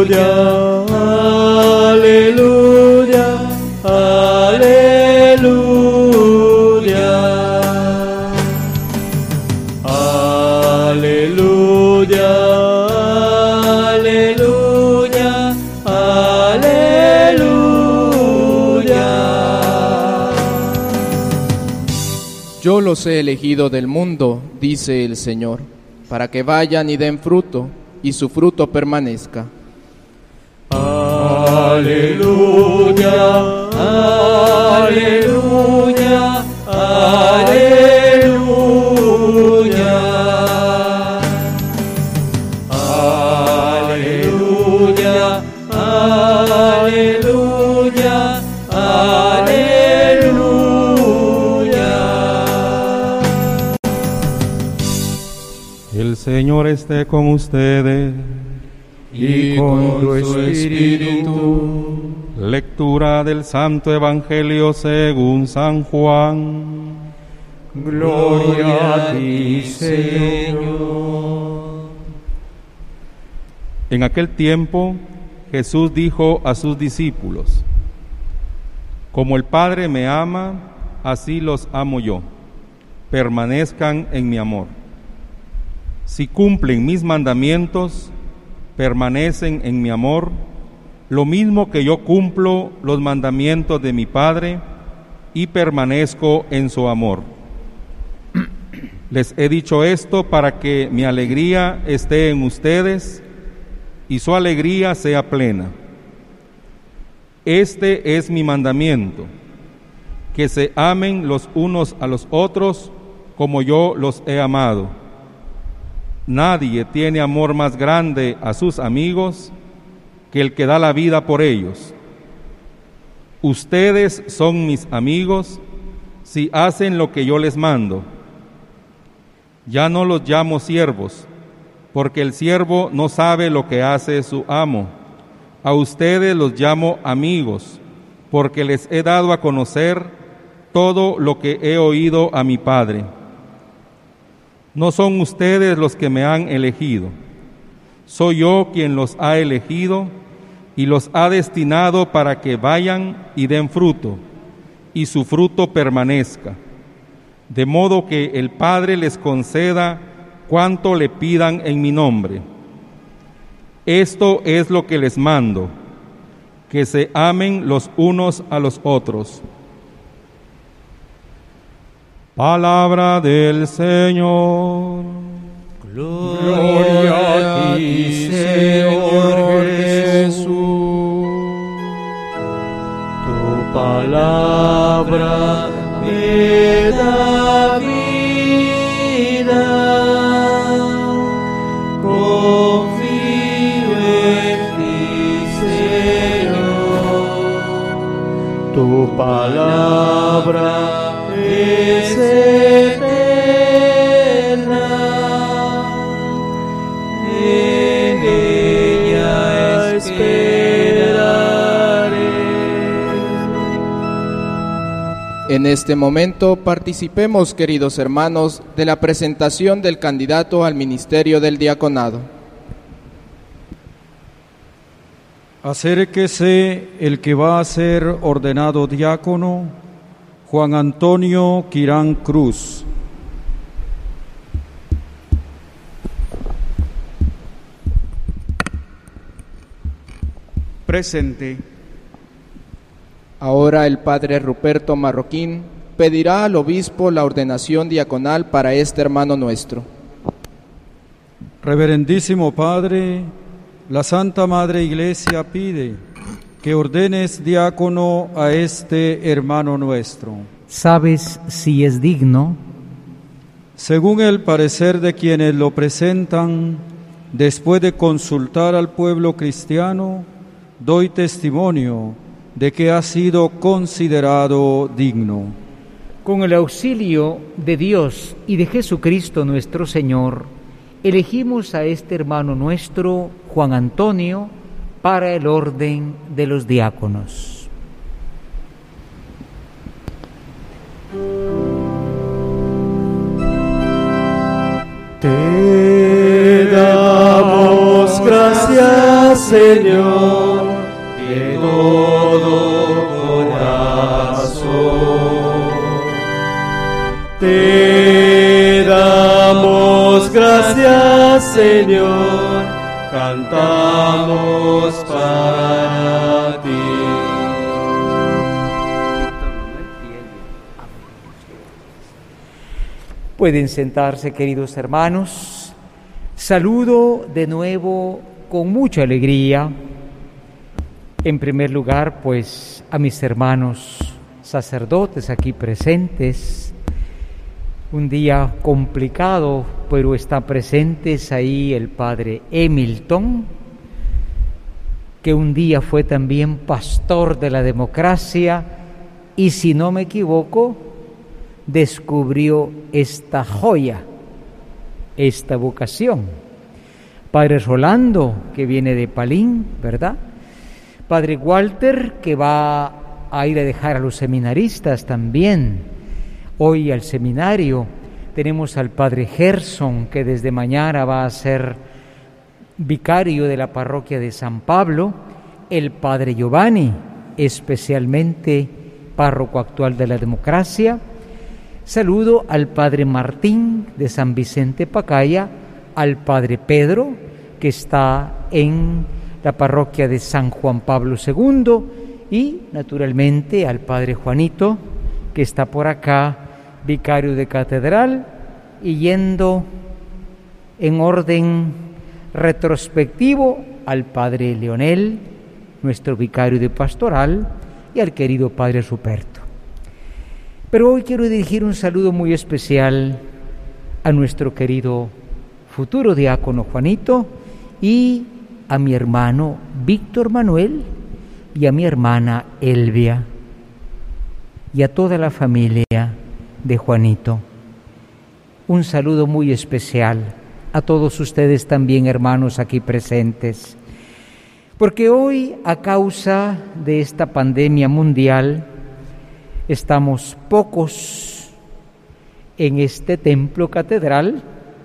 Yo los he elegido del mundo, dice el Señor, para que vayan y den fruto, y su fruto permanezca. Aleluya, aleluya, aleluya. Aleluya, aleluya, aleluya. El Señor esté con ustedes y con tu espíritu. Lectura del Santo Evangelio según San Juan. Gloria a ti, Señor. En aquel tiempo, Jesús dijo a sus discípulos: Como el Padre me ama, así los amo yo. Permanezcan en mi amor. Si cumplen mis mandamientos, permanecen en mi amor, lo mismo que yo cumplo los mandamientos de mi Padre y permanezco en su amor. Les he dicho esto para que mi alegría esté en ustedes y su alegría sea plena. Este es mi mandamiento, que se amen los unos a los otros como yo los he amado. Nadie tiene amor más grande a sus amigos que el que da la vida por ellos. Ustedes son mis amigos si hacen lo que yo les mando. Ya no los llamo siervos, porque el siervo no sabe lo que hace su amo. A ustedes los llamo amigos, porque les he dado a conocer todo lo que he oído a mi Padre. No son ustedes los que me han elegido, soy yo quien los ha elegido y los ha destinado para que vayan y den fruto, y su fruto permanezca, de modo que el Padre les conceda cuanto le pidan en mi nombre. Esto es lo que les mando, que se amen los unos a los otros. Palabra del Señor. Gloria a ti, Señor Jesús. Tu palabra me da vida. Confío en ti, Señor. Tu palabra es eterna, en ella esperaré. En este momento participemos, queridos hermanos, de la presentación del candidato al ministerio del diaconado. Acérquese el que va a ser ordenado diácono, Juan Antonio Quirán Cruz. Presente. Ahora el padre Ruperto Marroquín pedirá al obispo la ordenación diaconal para este hermano nuestro. Reverendísimo Padre, la Santa Madre Iglesia pide que ordenes diácono a este hermano nuestro. ¿Sabes si es digno? Según el parecer de quienes lo presentan, después de consultar al pueblo cristiano, doy testimonio de que ha sido considerado digno. Con el auxilio de Dios y de Jesucristo nuestro Señor, elegimos a este hermano nuestro, Juan Antonio, para el orden de los diáconos. Te damos gracias, Señor, de todo corazón. Te damos gracias, Señor, cantamos para ti. Pueden sentarse, queridos hermanos. Saludo de nuevo con mucha alegría. En primer lugar, pues, a mis hermanos sacerdotes aquí presentes. Un día complicado, pero están presentes ahí el padre Hamilton, que un día fue también pastor de la democracia y, si no me equivoco, descubrió esta joya, esta vocación. Padre Rolando, que viene de Palín, ¿verdad? Padre Walter, que va a ir a dejar a los seminaristas también hoy al seminario. Tenemos al Padre Gerson, que desde mañana va a ser vicario de la parroquia de San Pablo. El Padre Giovanni, especialmente párroco actual de la democracia. Saludo al Padre Martín de San Vicente Pacaya, al Padre Pedro, que está en la parroquia de San Juan Pablo II, y naturalmente al Padre Juanito, que está por acá, vicario de catedral, y yendo en orden retrospectivo al Padre Leonel, nuestro vicario de pastoral, y al querido Padre Ruperto. Pero hoy quiero dirigir un saludo muy especial a nuestro querido futuro diácono Juanito y a mi hermano Víctor Manuel y a mi hermana Elvia y a toda la familia de Juanito. Un saludo muy especial a todos ustedes también, hermanos aquí presentes, porque hoy, a causa de esta pandemia mundial, estamos pocos en este templo catedral,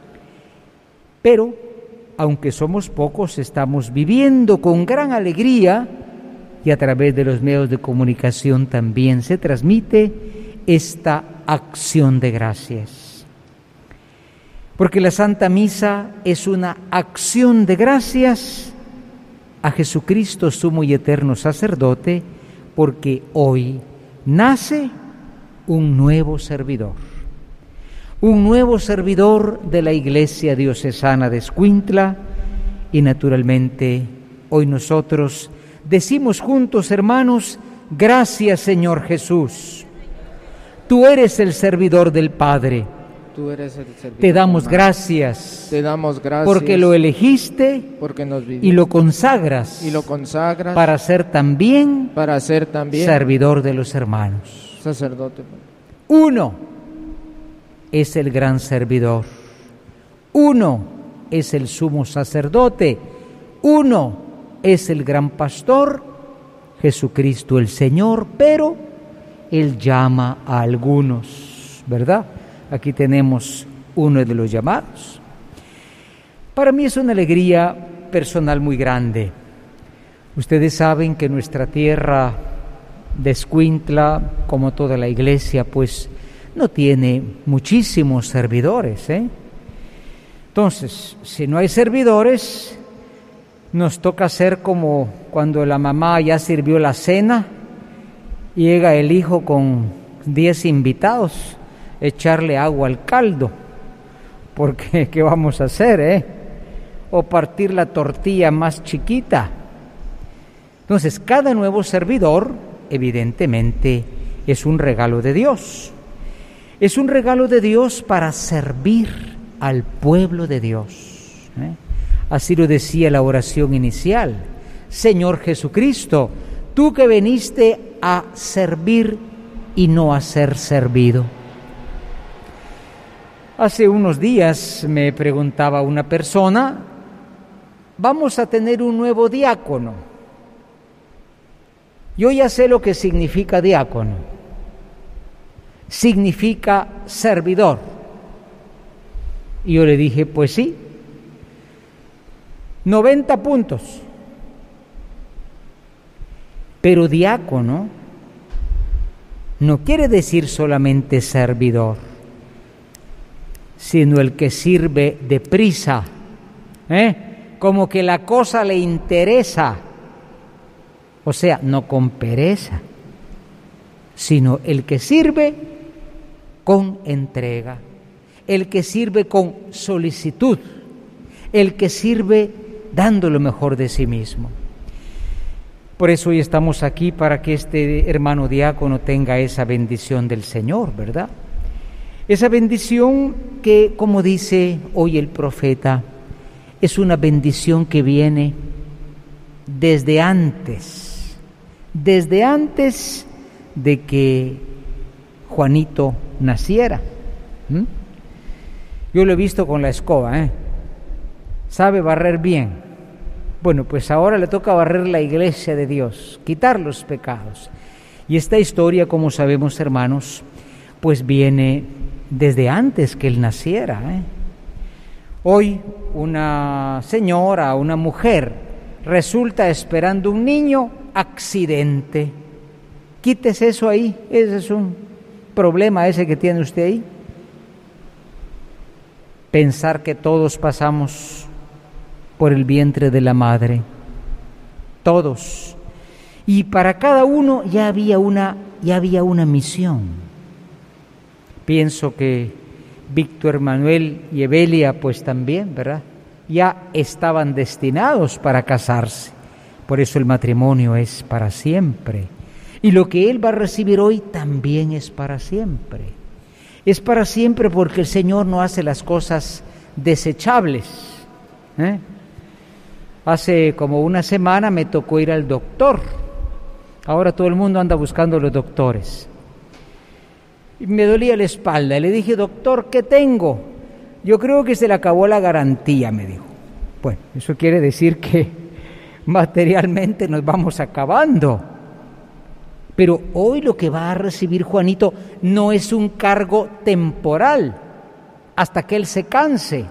pero aunque somos pocos, estamos viviendo con gran alegría, y a través de los medios de comunicación también se transmite esta acción de gracias. Porque la Santa Misa es una acción de gracias a Jesucristo, sumo y eterno sacerdote, porque hoy nace un nuevo servidor de la Iglesia Diocesana de Escuintla, y naturalmente hoy nosotros decimos juntos, hermanos: gracias, Señor Jesús. Tú eres el servidor del Padre. Tú eres el servidor. Te damos gracias. Te damos gracias. Porque lo elegiste, porque nos y lo consagras. Para ser también servidor de los hermanos. Sacerdote. Uno es el gran servidor. Uno es el sumo sacerdote. Uno es el gran pastor, Jesucristo el Señor, pero Él llama a algunos, ¿verdad? Aquí tenemos uno de los llamados. Para mí es una alegría personal muy grande. Ustedes saben que nuestra tierra de Escuintla, como toda la iglesia, pues no tiene muchísimos servidores, Entonces, si no hay servidores, nos toca hacer como cuando la mamá ya sirvió la cena, llega el hijo con 10 invitados, echarle agua al caldo, porque ¿qué vamos a hacer, O partir la tortilla más chiquita. Entonces, cada nuevo servidor, evidentemente, es un regalo de Dios. Es un regalo de Dios para servir al pueblo de Dios. Así lo decía la oración inicial: Señor Jesucristo, tú que viniste a servir y no a ser servido. Hace unos días me preguntaba una persona: vamos a tener un nuevo diácono. Yo ya sé lo que significa diácono. Significa servidor. Y yo le dije, pues sí, 90 puntos. Pero diácono no quiere decir solamente servidor, sino el que sirve deprisa, como que la cosa le interesa, o sea, no con pereza, sino el que sirve con entrega, el que sirve con solicitud, el que sirve dando lo mejor de sí mismo. Por eso hoy estamos aquí, para que este hermano diácono tenga esa bendición del Señor, ¿verdad? Esa bendición que, como dice hoy el profeta, es una bendición que viene desde antes de que Juanito naciera. Yo lo he visto con la escoba, sabe barrer bien. Bueno, pues ahora le toca barrer la iglesia de Dios, quitar los pecados. Y esta historia, como sabemos, hermanos, pues viene desde antes que él naciera. Hoy una señora, una mujer, resulta esperando un niño, accidente. Quítese eso ahí, ese es un problema ese que tiene usted ahí. Pensar que todos pasamos por el vientre de la madre, todos, y para cada uno ya había una misión. Pienso que Víctor Manuel y Evelia pues también, ¿verdad? Ya estaban destinados para casarse, por eso el matrimonio es para siempre, y lo que él va a recibir hoy también es para siempre. Es para siempre porque el Señor no hace las cosas desechables. Hace como una semana me tocó ir al doctor. Ahora todo el mundo anda buscando los doctores. Y me dolía la espalda. Le dije, doctor, ¿qué tengo? Yo creo que se le acabó la garantía, me dijo. Bueno, eso quiere decir que materialmente nos vamos acabando. Pero hoy lo que va a recibir Juanito no es un cargo temporal hasta que él se canse.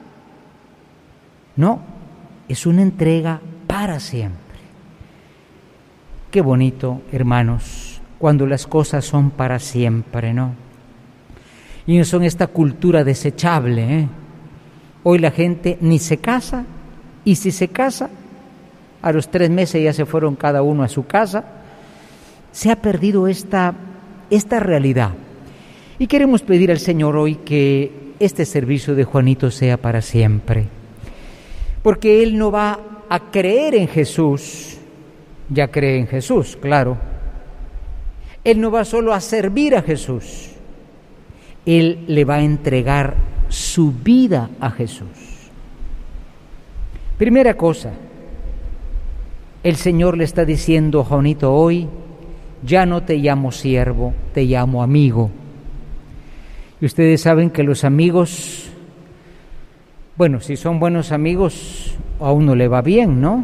No. Es una entrega para siempre. Qué bonito, hermanos, cuando las cosas son para siempre, ¿no? Y no son esta cultura desechable, Hoy la gente ni se casa, y si se casa, a los 3 meses ya se fueron cada uno a su casa. Se ha perdido esta realidad. Y queremos pedir al Señor hoy que este servicio de Juanito sea para siempre. Porque él no va a creer en Jesús, ya cree en Jesús, claro. Él no va solo a servir a Jesús, él le va a entregar su vida a Jesús. Primera cosa, el Señor le está diciendo a Juanito hoy, ya no te llamo siervo, te llamo amigo. Y ustedes saben que los amigos, bueno, si son buenos amigos, a uno le va bien, ¿no?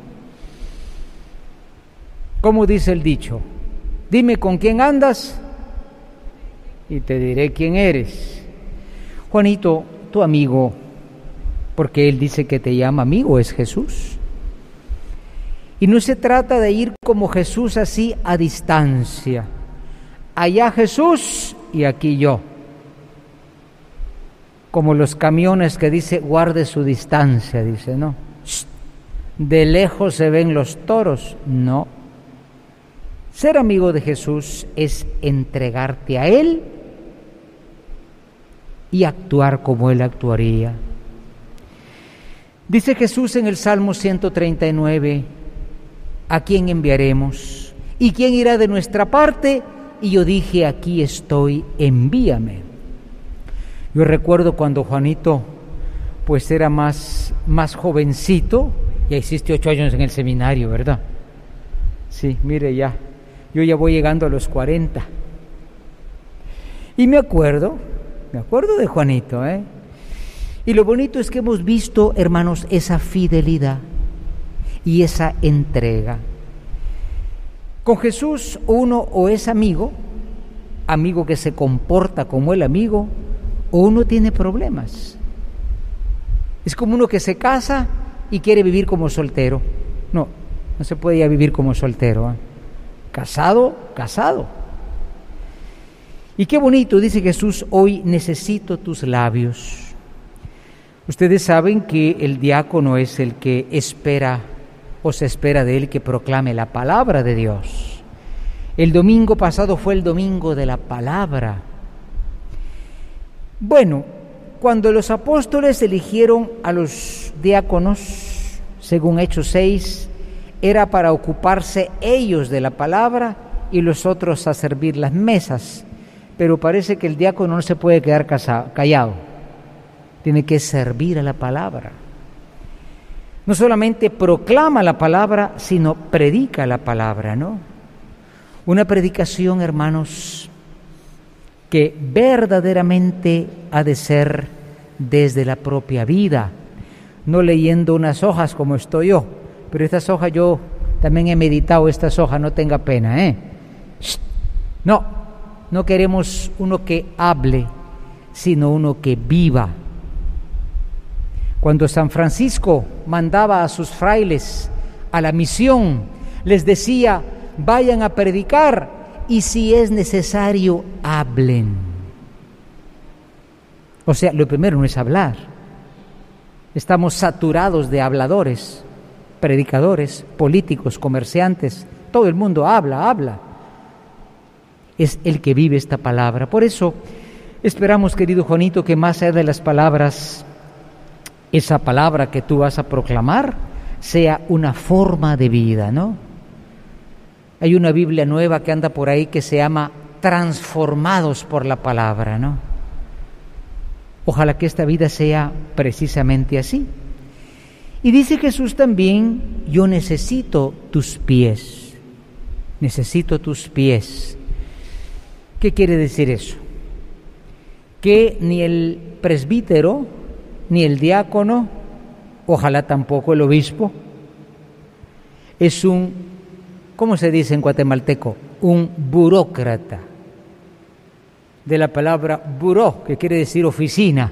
¿Cómo dice el dicho? Dime con quién andas y te diré quién eres. Juanito, tu amigo, porque él dice que te llama amigo, es Jesús. Y no se trata de ir como Jesús así a distancia. Allá Jesús y aquí yo. Como los camiones que dice, guarde su distancia, dice, no. De lejos se ven los toros, no. Ser amigo de Jesús es entregarte a Él y actuar como Él actuaría. Dice Jesús en el Salmo 139, ¿a quién enviaremos? ¿Y quién irá de nuestra parte? Y yo dije, aquí estoy, envíame. Yo recuerdo cuando Juanito pues era más jovencito, ya hiciste 8 años en el seminario, ¿verdad? Sí, mire ya, yo ya voy llegando a los 40. Y me acuerdo de Juanito, Y lo bonito es que hemos visto, hermanos, esa fidelidad y esa entrega. Con Jesús uno o es amigo que se comporta como el amigo, o uno tiene problemas. Es como uno que se casa y quiere vivir como soltero. No se puede ya vivir como soltero. casado. Y qué bonito, dice Jesús, hoy necesito tus labios. Ustedes saben que el diácono es el que espera o se espera de él que proclame la palabra de Dios. El domingo pasado fue el domingo de la palabra. Bueno, cuando los apóstoles eligieron a los diáconos, según Hechos 6, era para ocuparse ellos de la palabra y los otros a servir las mesas. Pero parece que el diácono no se puede quedar callado, tiene que servir a la palabra. No solamente proclama la palabra, sino predica la palabra, ¿no? Una predicación, hermanos, que verdaderamente ha de ser desde la propia vida, no leyendo unas hojas como estoy yo, pero estas hojas yo también he meditado estas hojas, no tenga pena, ¿eh? No queremos uno que hable, sino uno que viva. Cuando San Francisco mandaba a sus frailes a la misión, les decía, vayan a predicar y si es necesario, hablen. O sea, lo primero no es hablar. Estamos saturados de habladores, predicadores, políticos, comerciantes. Todo el mundo habla. Es el que vive esta palabra. Por eso esperamos, querido Juanito, que más allá de las palabras, esa palabra que tú vas a proclamar sea una forma de vida, ¿no? Hay una Biblia nueva que anda por ahí que se llama Transformados por la Palabra, ¿no? Ojalá que esta vida sea precisamente así. Y dice Jesús también, yo necesito tus pies. Necesito tus pies. ¿Qué quiere decir eso? Que ni el presbítero, ni el diácono, ojalá tampoco el obispo, es un, ¿cómo se dice en guatemalteco? Un burócrata. De la palabra buró, que quiere decir oficina.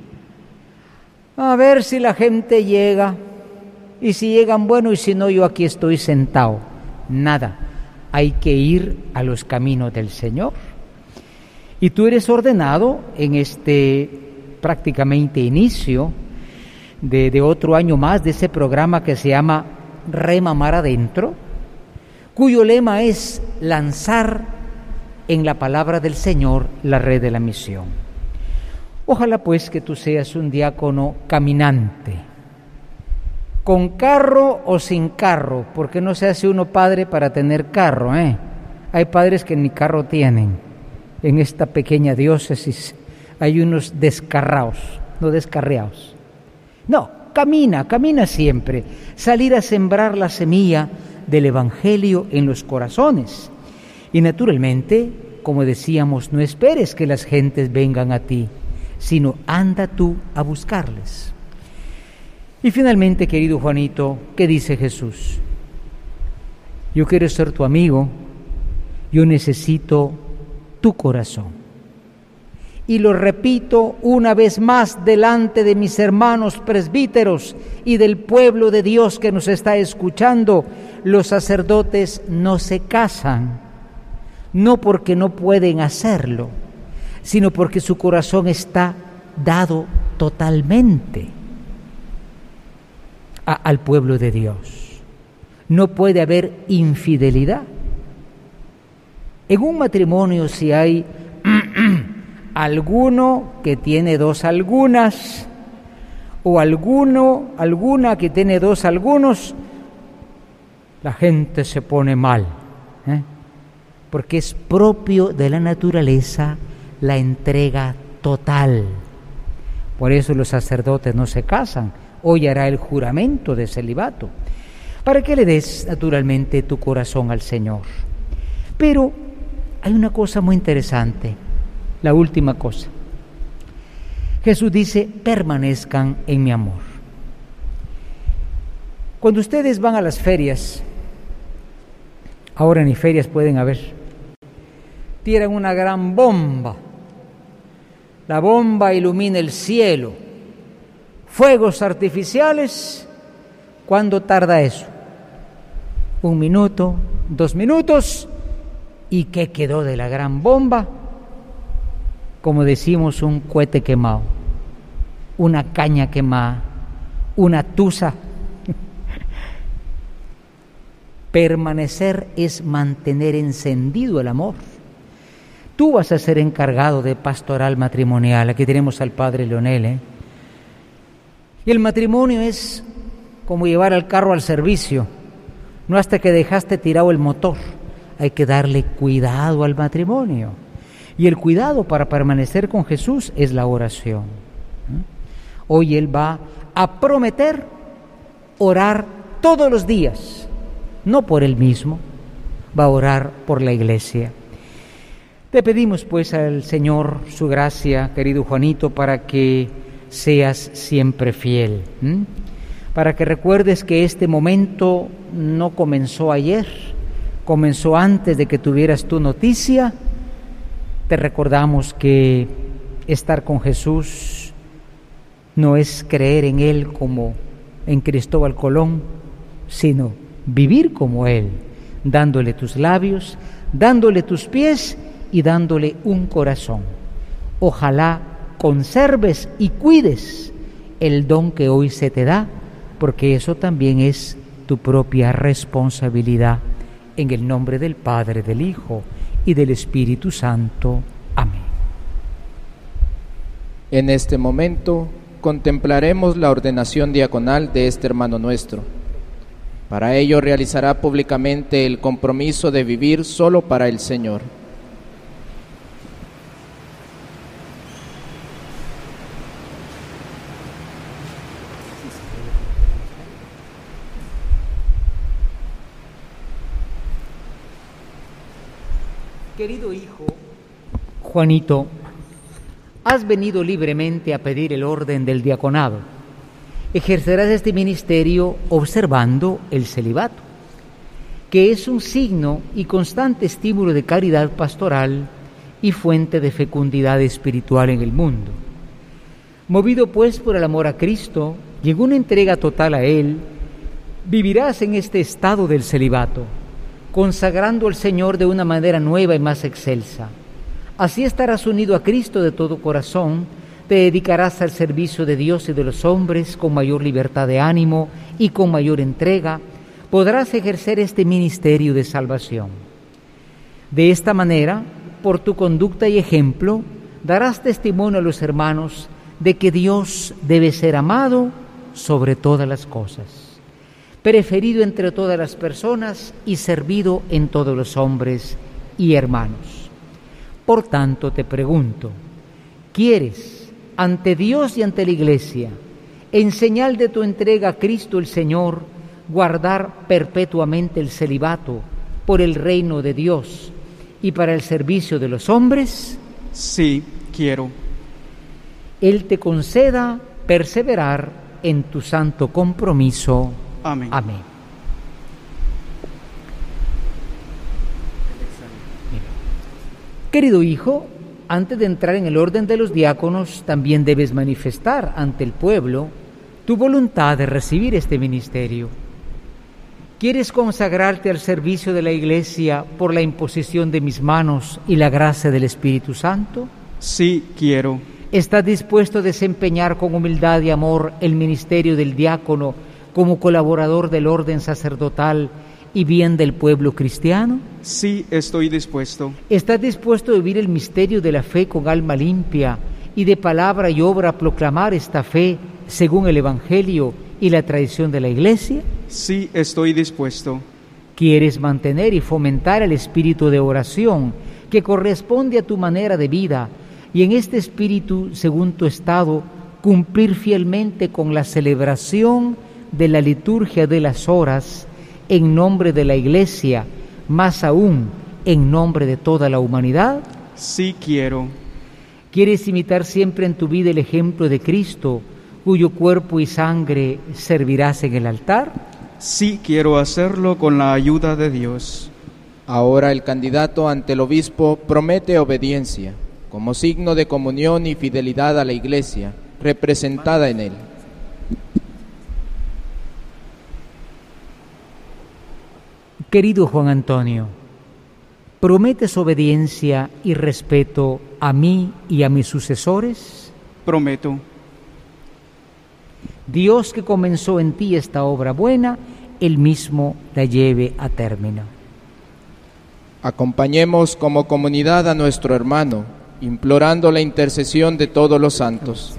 A ver si la gente llega, y si llegan, bueno, y si no, yo aquí estoy sentado. Nada, hay que ir a los caminos del Señor. Y tú eres ordenado en este prácticamente inicio de otro año más de ese programa que se llama Rema Mar Adentro, cuyo lema es lanzar en la palabra del Señor la red de la misión. Ojalá pues que tú seas un diácono caminante, con carro o sin carro, porque no se hace uno padre para tener carro, ¿eh? Hay padres que ni carro tienen. En esta pequeña diócesis hay unos descarriados. No, camina siempre. Salir a sembrar la semilla del Evangelio en los corazones. Y naturalmente, como decíamos, no esperes que las gentes vengan a ti, sino anda tú a buscarles. Y finalmente, querido Juanito, ¿qué dice Jesús? Yo quiero ser tu amigo, yo necesito tu corazón. Y lo repito una vez más delante de mis hermanos presbíteros y del pueblo de Dios que nos está escuchando, los sacerdotes no se casan, no porque no pueden hacerlo, sino porque su corazón está dado totalmente al pueblo de Dios. No puede haber infidelidad. En un matrimonio, si hay alguno que tiene dos algunas, o alguna que tiene dos algunos, la gente se pone mal, porque es propio de la naturaleza la entrega total. Por eso los sacerdotes no se casan. Hoy hará el juramento de celibato, para que le des naturalmente tu corazón al Señor. Pero hay una cosa muy interesante, la última cosa. Jesús dice, permanezcan en mi amor. Cuando ustedes van a las ferias, ahora ni ferias pueden haber, tiran una gran bomba. La bomba ilumina el cielo. Fuegos artificiales, ¿cuándo tarda eso? 1 minuto, 2 minutos, ¿Y qué quedó de la gran bomba? Como decimos, un cohete quemado, una caña quemada, una tusa. Permanecer es mantener encendido el amor. Tú vas a ser encargado de pastoral matrimonial. Aquí tenemos al padre Leonel, Y el matrimonio es como llevar al carro al servicio, no hasta que dejaste tirado el motor. Hay que darle cuidado al matrimonio. Y el cuidado para permanecer con Jesús es la oración. Hoy Él va a prometer orar todos los días, no por Él mismo, va a orar por la iglesia. Te pedimos pues al Señor su gracia, querido Juanito, para que seas siempre fiel, para que recuerdes que este momento no comenzó ayer, comenzó antes de que tuvieras tu noticia. Te recordamos que estar con Jesús no es creer en Él como en Cristóbal Colón, sino vivir como Él, dándole tus labios, dándole tus pies y dándole un corazón. Ojalá conserves y cuides el don que hoy se te da, porque eso también es tu propia responsabilidad. En el nombre del Padre, del Hijo y del Espíritu Santo. Amén. En este momento contemplaremos la ordenación diaconal de este hermano nuestro. Para ello realizará públicamente el compromiso de vivir solo para el Señor. Querido hijo Juanito, has venido libremente a pedir el orden del diaconado. Ejercerás este ministerio observando el celibato, que es un signo y constante estímulo de caridad pastoral y fuente de fecundidad espiritual en el mundo. Movido pues por el amor a Cristo y en una entrega total a Él, vivirás en este estado del celibato, consagrando al Señor de una manera nueva y más excelsa. Así estarás unido a Cristo de todo corazón, te dedicarás al servicio de Dios y de los hombres con mayor libertad de ánimo y con mayor entrega, podrás ejercer este ministerio de salvación. De esta manera, por tu conducta y ejemplo, darás testimonio a los hermanos de que Dios debe ser amado sobre todas las cosas, preferido entre todas las personas y servido en todos los hombres y hermanos. Por tanto, te pregunto, ¿quieres, ante Dios y ante la Iglesia, en señal de tu entrega a Cristo el Señor, guardar perpetuamente el celibato por el reino de Dios y para el servicio de los hombres? Sí, quiero. Él te conceda perseverar en tu santo compromiso. Amén. Amén. Querido hijo, antes de entrar en el orden de los diáconos, también debes manifestar ante el pueblo tu voluntad de recibir este ministerio. ¿Quieres consagrarte al servicio de la Iglesia por la imposición de mis manos y la gracia del Espíritu Santo? Sí, quiero. ¿Estás dispuesto a desempeñar con humildad y amor el ministerio del diácono como colaborador del orden sacerdotal y bien del pueblo cristiano? Sí, estoy dispuesto. ¿Estás dispuesto a vivir el misterio de la fe con alma limpia y de palabra y obra a proclamar esta fe según el Evangelio y la tradición de la Iglesia? Sí, estoy dispuesto. ¿Quieres mantener y fomentar el espíritu de oración que corresponde a tu manera de vida y en este espíritu, según tu estado, cumplir fielmente con la celebración de la liturgia de las horas en nombre de la Iglesia, más aún en nombre de toda la humanidad? Sí, quiero. ¿Quieres imitar siempre en tu vida el ejemplo de Cristo, cuyo cuerpo y sangre servirás en el altar? Sí, quiero hacerlo con la ayuda de Dios. Ahora el candidato ante el obispo promete obediencia, como signo de comunión y fidelidad a la Iglesia, representada en él. Querido Juan Antonio, ¿Prometes obediencia y respeto a mí y a mis sucesores? Prometo. Dios, que comenzó en ti esta obra buena, Él mismo la lleve a término. Acompañemos como comunidad a nuestro hermano, implorando la intercesión de todos los santos.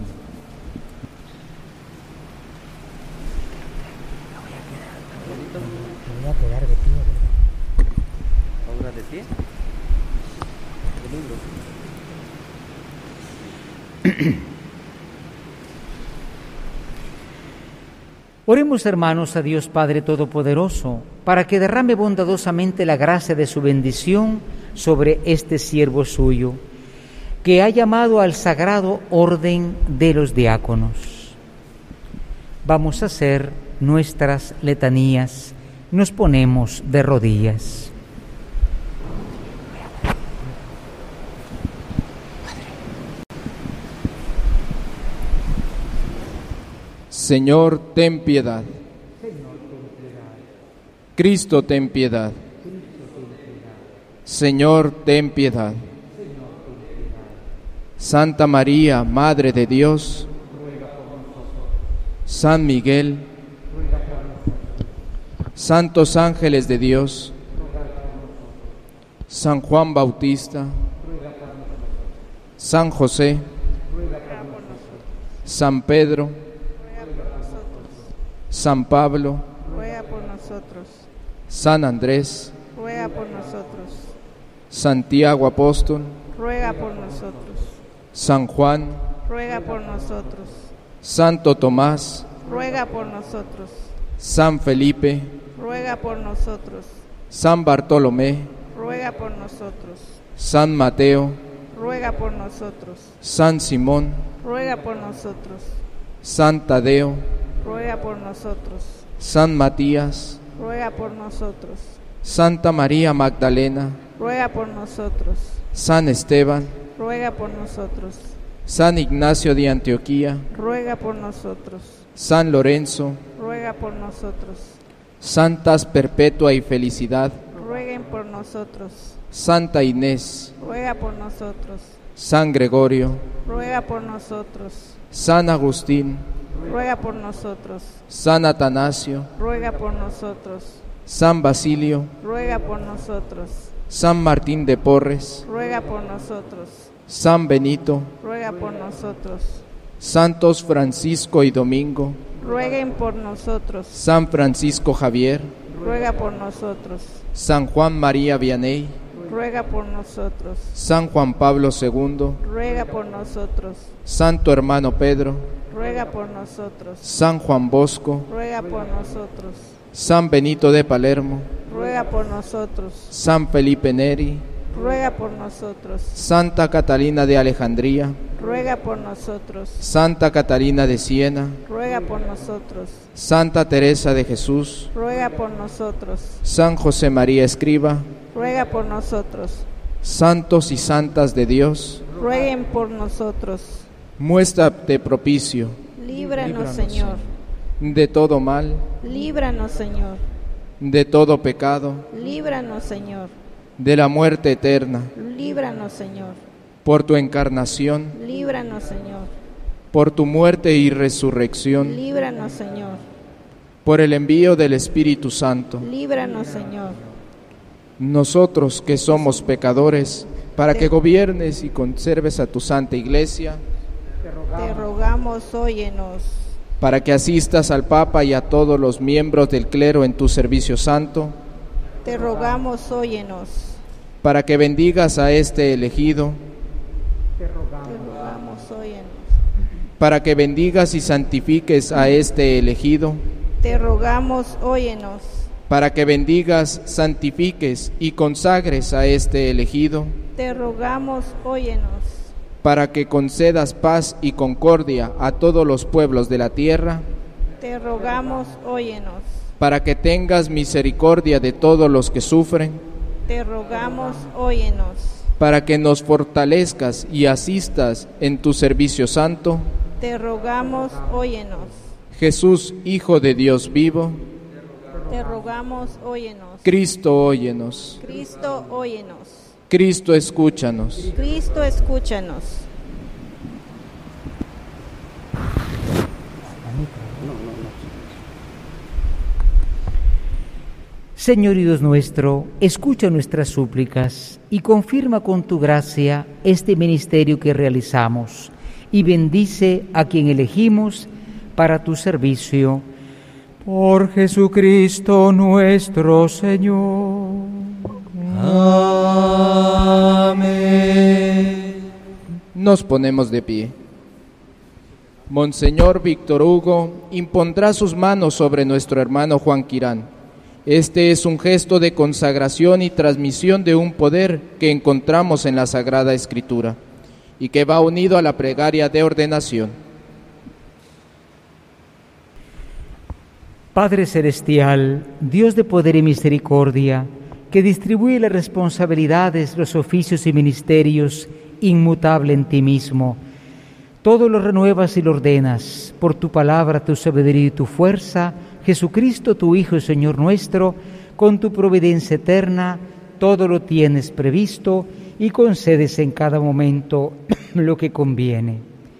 Oremos, hermanos, a Dios Padre Todopoderoso, para que derrame bondadosamente la gracia de su bendición sobre este siervo suyo, que ha llamado al sagrado orden de los diáconos. Vamos a hacer nuestras letanías. Nos ponemos de rodillas. Señor, ten piedad. Cristo, ten piedad. Señor, ten piedad. Santa María, Madre de Dios, San Miguel, santos ángeles de Dios, San Juan Bautista, San José, San Pedro, San Pablo, ruega por nosotros. San Andrés, Ruega por nosotros. Santiago Apóstol, Ruega por nosotros. San Juan, Ruega por nosotros. Santo Tomás, Ruega por nosotros. San Felipe, Ruega por nosotros. San Bartolomé, Ruega por nosotros. San Mateo, Ruega por nosotros. San Simón, Ruega por nosotros. San Tadeo, Ruega por nosotros. San Matías, Ruega por nosotros. Santa María Magdalena, Ruega por nosotros. San Esteban, Ruega por nosotros. San Ignacio de Antioquía, Ruega por nosotros. San Lorenzo, Ruega por nosotros. Santas Perpetua y Felicidad, Rueguen por nosotros. Santa Inés, Ruega por nosotros. San Gregorio, Ruega por nosotros. San Agustín, Ruega por nosotros. San Atanasio, Ruega por nosotros. San Basilio, Ruega por nosotros. San Martín de Porres, Ruega por nosotros. San Benito, Ruega por nosotros. Santos Francisco y Domingo, Rueguen por nosotros. San Francisco Javier, Ruega por nosotros. San Juan María Vianney, Ruega por nosotros. San Juan Pablo II, Ruega por nosotros. Santo Hermano Pedro, Ruega por nosotros. San Juan Bosco, Ruega por nosotros. San Benito de Palermo, Ruega por nosotros. San Felipe Neri, Ruega por nosotros. Santa Catalina de Alejandría, Ruega por nosotros. Santa Catalina de Siena, Ruega por nosotros. Santa Teresa de Jesús, Ruega por nosotros. San José María Escriba, Ruega por nosotros. santos y santas de Dios, Rueguen por nosotros. muéstrate propicio Líbranos, Señor. de todo mal, Líbranos, Señor. de todo pecado, Líbranos, Señor. de la muerte eterna, Líbranos, Señor. por tu encarnación, Líbranos, Señor. por tu muerte y resurrección, Líbranos, Señor. por el envío del Espíritu Santo. Líbranos, Señor. Nosotros que somos pecadores, para que gobiernes y conserves a tu Santa Iglesia, Te rogamos, óyenos. para que asistas al Papa y a todos los miembros del clero en tu servicio santo, Te rogamos, óyenos. para que bendigas a este elegido, Te rogamos, óyenos. para que bendigas y santifiques a este elegido, Te rogamos, óyenos. para que bendigas, santifiques y consagres a este elegido, Te rogamos, óyenos. para que concedas paz y concordia a todos los pueblos de la tierra, Te rogamos, óyenos. para que tengas misericordia de todos los que sufren, Te rogamos, óyenos. para que nos fortalezcas y asistas en tu servicio santo, Te rogamos, óyenos. Jesús, Hijo de Dios vivo, Te rogamos, óyenos. Cristo, óyenos. Cristo, óyenos. Cristo, escúchanos. Cristo, escúchanos. Señor y Dios nuestro, escucha nuestras súplicas y confirma con tu gracia este ministerio que realizamos y bendice a quien elegimos para tu servicio. Por Jesucristo nuestro Señor. Amén. Nos ponemos de pie. Monseñor Víctor Hugo impondrá sus manos sobre nuestro hermano Juan Quirán. Este es un gesto de consagración y transmisión de un poder que encontramos en la Sagrada Escritura y que va unido a la plegaria de ordenación. Padre Celestial, Dios de poder y misericordia, que distribuye las responsabilidades, los oficios y ministerios, inmutable en ti mismo, todo lo renuevas y lo ordenas, por tu palabra, tu sabiduría y tu fuerza, Jesucristo, tu Hijo y Señor nuestro, con tu providencia eterna, todo lo tienes previsto y concedes en cada momento lo que conviene.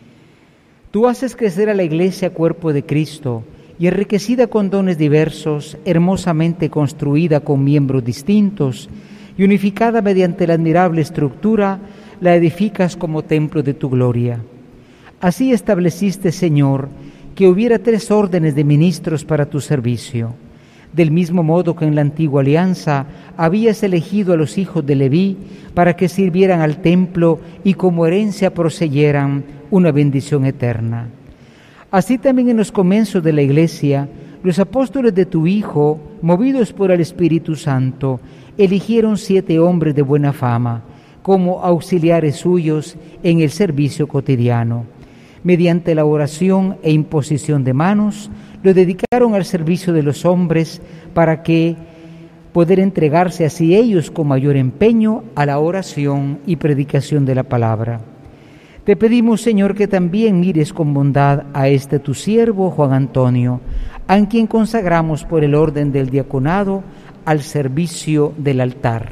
Tú haces crecer a la Iglesia, cuerpo de Cristo, y enriquecida con dones diversos, hermosamente construida con miembros distintos y unificada mediante la admirable estructura, la edificas como templo de tu gloria. Así estableciste, Señor, que hubiera 3 órdenes de ministros para tu servicio. Del mismo modo que en la antigua alianza habías elegido a los hijos de Leví para que sirvieran al templo y como herencia poseyeran una bendición eterna. Así también en los comienzos de la Iglesia, los apóstoles de tu Hijo, movidos por el Espíritu Santo, eligieron 7 hombres de buena fama como auxiliares suyos en el servicio cotidiano. Mediante la oración e imposición de manos, lo dedicaron al servicio de los hombres para que poder entregarse así ellos con mayor empeño a la oración y predicación de la palabra. Te pedimos, Señor, que también mires con bondad a este tu siervo, Juan Antonio, a quien consagramos por el orden del diaconado al servicio del altar.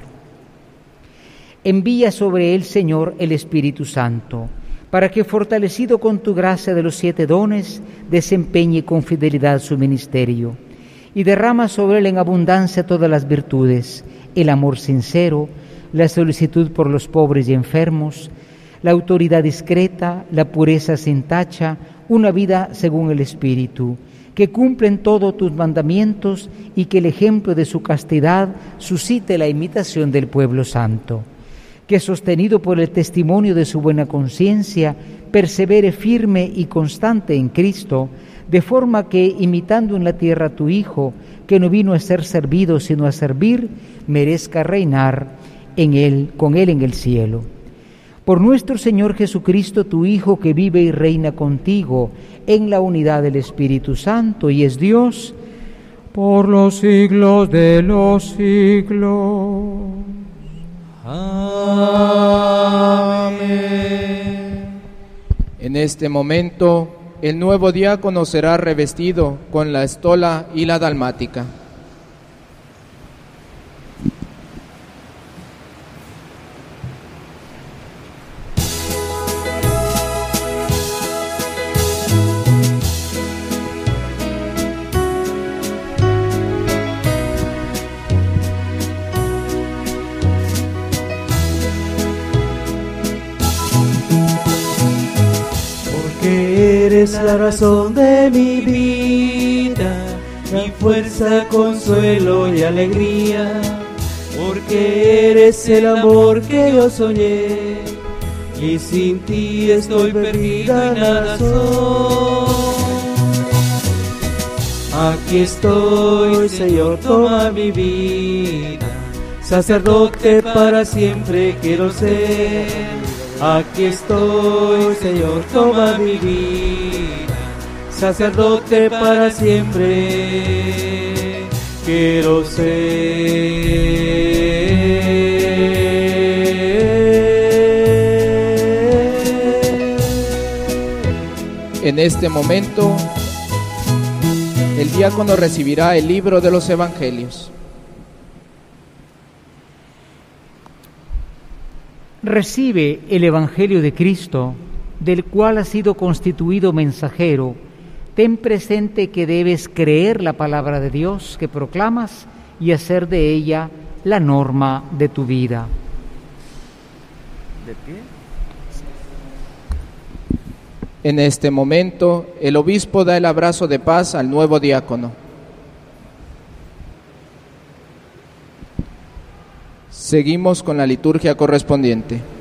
Envía sobre él, Señor, el Espíritu Santo, para que, fortalecido con tu gracia de los 7 dones, desempeñe con fidelidad su ministerio, y derrama sobre él en abundancia todas las virtudes, el amor sincero, la solicitud por los pobres y enfermos, la autoridad discreta, la pureza sin tacha, una vida según el Espíritu, que cumplen todos tus mandamientos y que el ejemplo de su castidad suscite la imitación del pueblo santo. Que sostenido por el testimonio de su buena conciencia, persevere firme y constante en Cristo, de forma que, imitando en la tierra a tu Hijo, que no vino a ser servido sino a servir, merezca reinar con Él en el cielo. Por nuestro Señor Jesucristo, tu Hijo, que vive y reina contigo en la unidad del Espíritu Santo y es Dios, por los siglos de los siglos. Amén. En este momento, el nuevo diácono será revestido con la estola y la dalmática. Eres la razón de mi vida, mi fuerza, consuelo y alegría, porque eres el amor que yo soñé, y sin ti estoy perdido y nada soy. Aquí estoy, Señor, toma mi vida, sacerdote para siempre quiero ser. Aquí estoy, Señor, toma mi vida, sacerdote para siempre quiero ser. En este momento, El diácono recibirá el libro de los Evangelios. Recibe el Evangelio de Cristo, del cual has sido constituido mensajero. Ten presente que debes creer la palabra de Dios que proclamas y hacer de ella la norma de tu vida. ¿De pie? En este momento, el obispo da el abrazo de paz al nuevo diácono. Seguimos con la liturgia correspondiente.